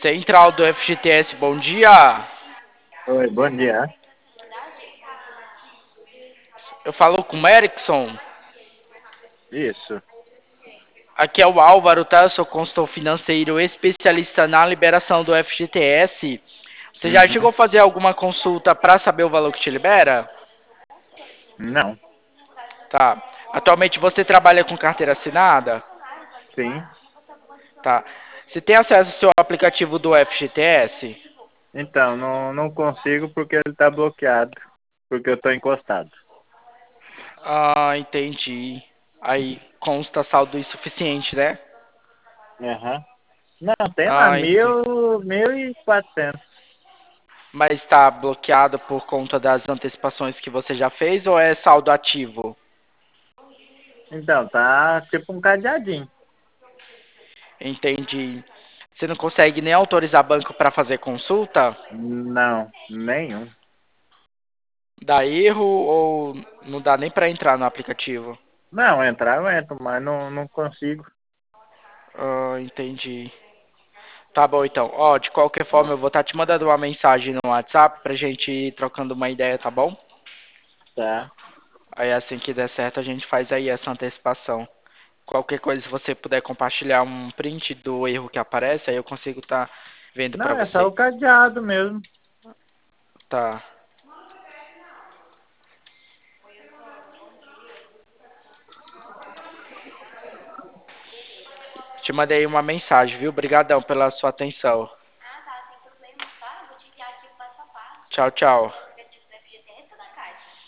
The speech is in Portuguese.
Central do FGTS, bom dia. Oi, bom dia. Eu falo com o Erickson. Isso. Aqui é o Álvaro, tá? Eu sou consultor financeiro especialista na liberação do FGTS. Você já chegou Uhum. a fazer alguma consulta para saber o valor que te libera? Não, Tá. Atualmente você trabalha com carteira assinada? sim. Tá. Você tem acesso ao seu aplicativo do FGTS? Então, não consigo porque ele está bloqueado, porque eu estou encostado. Ah, entendi. Aí consta saldo insuficiente, né? Aham. Não, tem lá, Ah, entendi. 1.400. Mas está bloqueado por conta das antecipações que você já fez ou é saldo ativo? Então, tá tipo um cadeadinho. Entendi. Você não consegue nem autorizar banco para fazer consulta? Não, nenhum. Dá erro ou não dá nem para entrar no aplicativo? Não, entrar eu entro, mas não consigo. Ah, entendi. Tá bom então. Ó, de qualquer forma eu vou estar te mandando uma mensagem no WhatsApp pra gente ir trocando uma ideia, tá bom? Tá. Aí assim que der certo a gente faz aí essa antecipação. Qualquer coisa, se você puder compartilhar um print do erro que aparece, aí eu consigo estar vendo Não, pra é só você. o cadeado mesmo. Tá. Te mandei uma mensagem, viu? Obrigadão pela sua atenção. Tchau, tchau.